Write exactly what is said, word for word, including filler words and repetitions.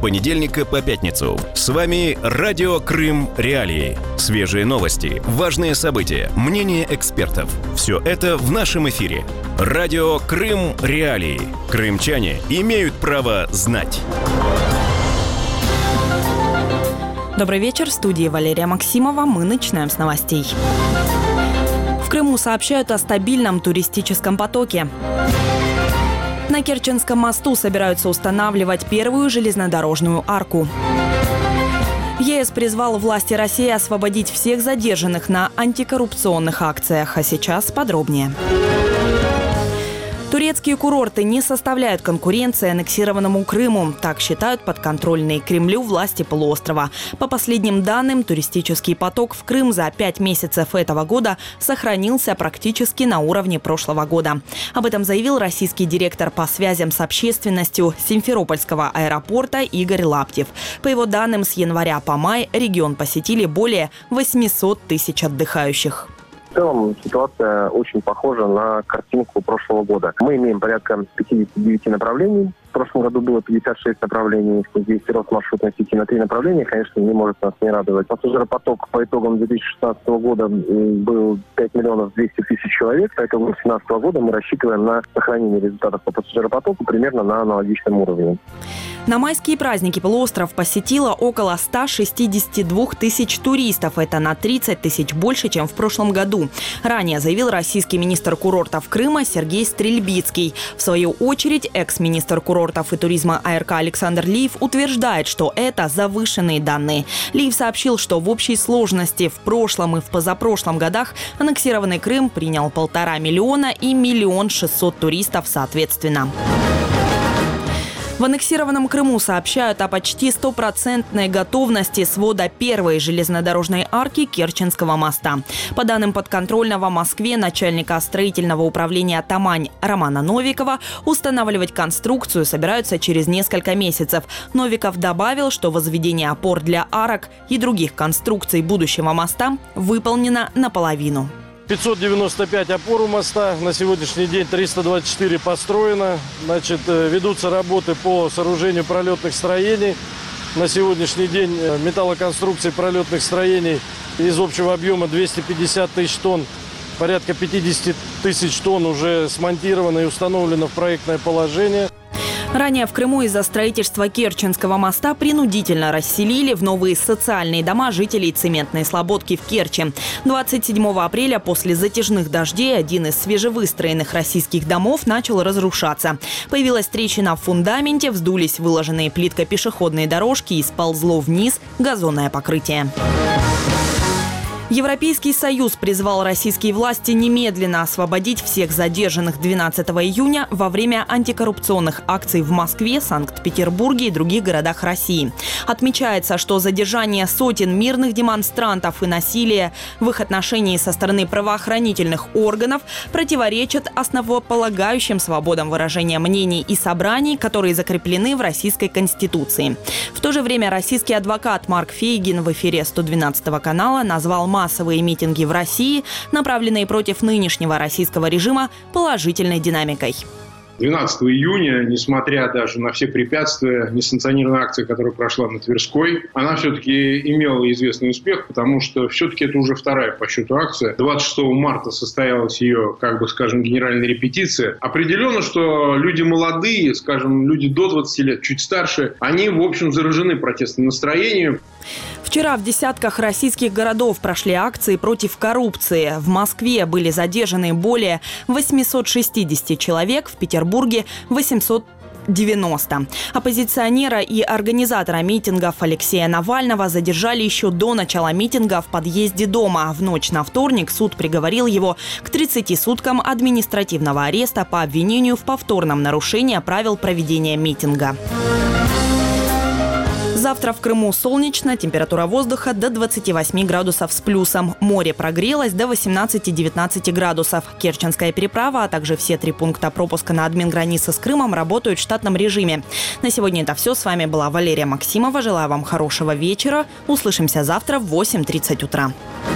понедельника по пятницу. С вами Радио Крым Реалии. Свежие новости, важные события, мнения экспертов. Все это в нашем эфире. Радио Крым Реалии. Крымчане имеют право знать. Добрый вечер. В студии Валерия Максимова. Мы начинаем с новостей. В Крыму сообщают о стабильном туристическом потоке. На Керченском мосту собираются устанавливать первую железнодорожную арку. ЕС призвал власти России освободить всех задержанных на антикоррупционных акциях. А сейчас подробнее. Турецкие курорты не составляют конкуренции аннексированному Крыму. Так считают подконтрольные Кремлю власти полуострова. По последним данным, туристический поток в Крым за пять месяцев этого года сохранился практически на уровне прошлого года. Об этом заявил российский директор по связям с общественностью Симферопольского аэропорта Игорь Лаптев. По его данным, с января по май регион посетили более восемьсот тысяч отдыхающих. В целом ситуация очень похожа на картинку прошлого года. Мы имеем порядка пятьдесят девять направлений. В прошлом году было пятьдесят шесть направлений. Здесь рост маршрутной сети на три направления, конечно, не может нас не радовать. Пассажиропоток по итогам две тысячи шестнадцатого года был пять миллионов двести тысяч человек. По итогам две тысячи семнадцатого года мы рассчитываем на сохранение результатов по пассажиропотоку примерно на аналогичном уровне. На майские праздники полуостров посетило около ста шестидесяти двух тысяч туристов. Это на тридцать тысяч больше, чем в прошлом году. Ранее заявил российский министр курортов Крыма Сергей Стрельбицкий. В свою очередь, экс-министр курортов и туризма АРК Александр Лиев утверждает, что это завышенные данные. Лиев сообщил, что в общей сложности в прошлом и в позапрошлом годах аннексированный Крым принял полтора миллиона и миллион шестьсот туристов соответственно. В аннексированном Крыму сообщают о почти стопроцентной готовности свода первой железнодорожной арки Керченского моста. По данным подконтрольного Москве начальника строительного управления «Тамань» Романа Новикова, устанавливать конструкцию собираются через несколько месяцев. Новиков добавил, что возведение опор для арок и других конструкций будущего моста выполнено наполовину. пятьсот девяносто пять опор у моста, на сегодняшний день триста двадцать четыре построено. Значит, ведутся работы по сооружению пролетных строений. На сегодняшний день металлоконструкции пролетных строений из общего объема двести пятьдесят тысяч тонн, порядка пятьдесят тысяч тонн уже смонтировано и установлено в проектное положение. Ранее в Крыму из-за строительства Керченского моста принудительно расселили в новые социальные дома жителей цементной слободки в Керчи. двадцать седьмого апреля после затяжных дождей один из свежевыстроенных российских домов начал разрушаться. Появилась трещина в фундаменте, вздулись выложенные плиткой пешеходные дорожки и сползло вниз газонное покрытие. Европейский Союз призвал российские власти немедленно освободить всех задержанных двенадцатого июня во время антикоррупционных акций в Москве, Санкт-Петербурге и других городах России. Отмечается, что задержание сотен мирных демонстрантов и насилие в их отношении со стороны правоохранительных органов противоречат основополагающим свободам выражения мнений и собраний, которые закреплены в Российской Конституции. В то же время российский адвокат Марк Фейгин в эфире сто двенадцатого канала назвал массовые митинги в России, направленные против нынешнего российского режима, положительной динамикой. двенадцатого июня, несмотря даже на все препятствия, несанкционированная акция, которая прошла на Тверской, она все-таки имела известный успех, потому что все-таки это уже вторая по счету акция. двадцать шестого марта состоялась ее, как бы скажем, генеральная репетиция. Определенно, что люди молодые, скажем, люди до двадцати лет, чуть старше, они, в общем, заражены протестным настроением. Вчера в десятках российских городов прошли акции против коррупции. В Москве были задержаны более восьмисот шестидесяти человек, в Петербурге – восемьсот девяносто. Оппозиционера и организатора митингов Алексея Навального задержали еще до начала митинга в подъезде дома. В ночь на вторник суд приговорил его к тридцати суткам административного ареста по обвинению в повторном нарушении правил проведения митинга. Завтра в Крыму солнечно, температура воздуха до двадцати восьми градусов с плюсом. Море прогрелось до восемнадцати-девятнадцати градусов. Керченская переправа, а также все три пункта пропуска на админгранице с Крымом работают в штатном режиме. На сегодня это все. С вами была Валерия Максимова. Желаю вам хорошего вечера. Услышимся завтра в восемь тридцать утра.